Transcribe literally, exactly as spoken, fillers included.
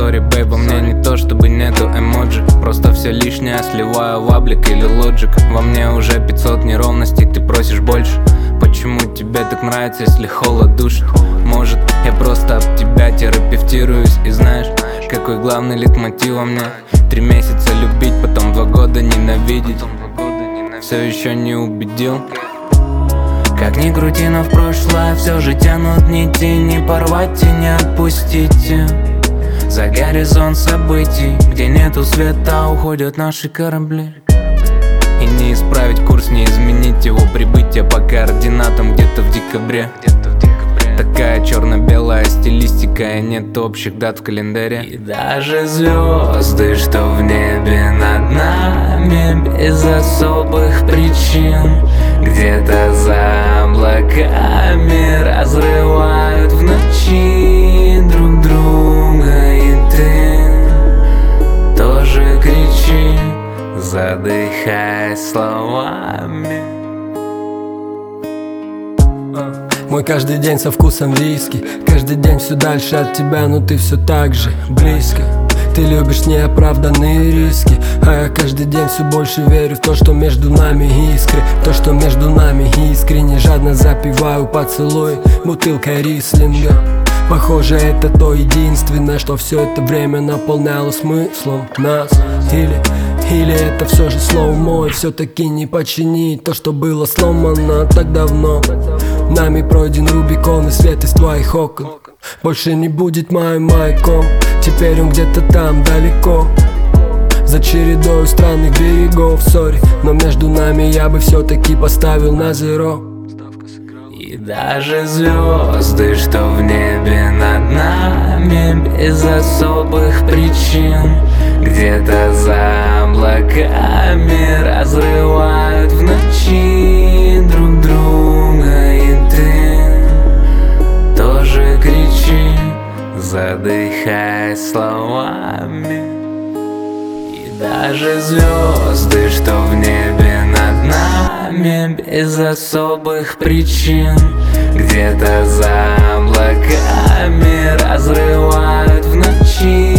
сори, бейб, во мне не то, чтобы нету эмоджи. Просто все лишнее сливаю в аблик или лоджик. Во мне уже пятьсот неровностей, ты просишь больше. Почему тебе так нравится, если холод душит? Может, я просто об тебя терапевтируюсь. И знаешь, какой главный литмотив во мне? Три месяца любить, потом два года ненавидеть. Все еще не убедил. Как ни крути, но в прошлое все же тянут нити. Не порвать и не отпустить. За горизонт событий, где нету света, уходят наши корабли. И не исправить курс, не изменить его прибытие по координатам где-то в декабре. Такая черно-белая стилистика, и нет общих дат в календаре. И даже звезды, что в небе над нами, без особых причин, где-то за облаками разрывают в ночи друг друга. И ты тоже кричи, задыхаясь словами. Мой каждый день со вкусом виски, каждый день все дальше от тебя, но ты все так же близко. Ты любишь неоправданные риски, а я каждый день все больше верю в то, что между нами искры. То, что между нами искренне, жадно запиваю поцелуй бутылкой рислинга. Похоже, это то единственное, что все это время наполняло смыслом нас. Или, или это все же слоумо, и все-таки не починить то, что было сломано так давно. Нами пройден Рубикон, и свет из твоих окон больше не будет моим маяком. Теперь он где-то там далеко, за чередой странных берегов. Сори, но между нами я бы все-таки поставил на зеро. И даже звезды, что в небе над нами, без особых причин, где-то за облаками разрывают в ночи друг друга. И ты тоже кричи, задыхаясь словами. И даже звезды, что в небе над нами, без особых причин, где-то за облаками разрывают в ночи